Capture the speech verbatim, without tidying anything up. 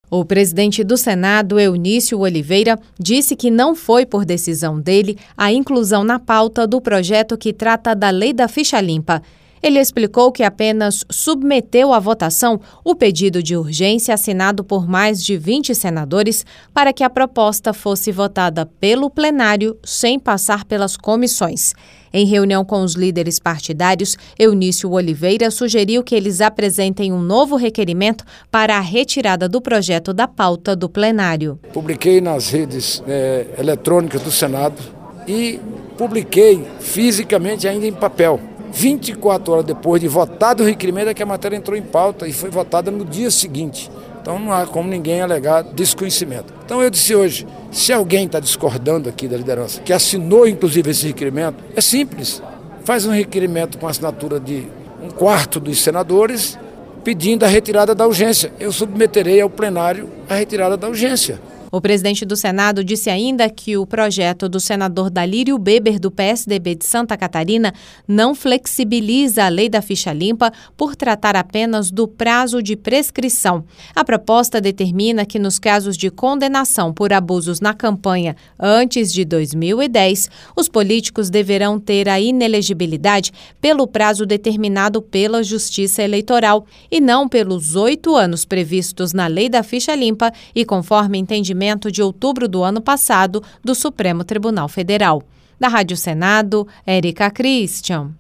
O presidente do Senado, Eunício Oliveira, disse que não foi por decisão dele a inclusão na pauta do projeto que trata da Lei da Ficha Limpa. Ele explicou que apenas submeteu à votação o pedido de urgência assinado por mais de vinte senadores para que a proposta fosse votada pelo plenário sem passar pelas comissões. Em reunião com os líderes partidários, Eunício Oliveira sugeriu que eles apresentem um novo requerimento para a retirada do projeto da pauta do plenário. Publiquei nas redes é, eletrônicas do Senado e publiquei fisicamente ainda em papel. vinte e quatro horas depois de votado o requerimento é que a matéria entrou em pauta e foi votada no dia seguinte. Então não há como ninguém alegar desconhecimento. Então eu disse hoje, se alguém está discordando aqui da liderança, que assinou inclusive esse requerimento, é simples. Faz um requerimento com a assinatura de um quarto dos senadores pedindo a retirada da urgência. Eu submeterei ao plenário a retirada da urgência. O presidente do Senado disse ainda que o projeto do senador Dalírio Beber, do P S D B de Santa Catarina, não flexibiliza a lei da ficha limpa por tratar apenas do prazo de prescrição. A proposta determina que, nos casos de condenação por abusos na campanha antes de dois mil e dez, os políticos deverão ter a inelegibilidade pelo prazo determinado pela Justiça Eleitoral e não pelos oito anos previstos na lei da ficha limpa e conforme entendimento de outubro do ano passado do Supremo Tribunal Federal. Da Rádio Senado, Érica Christian.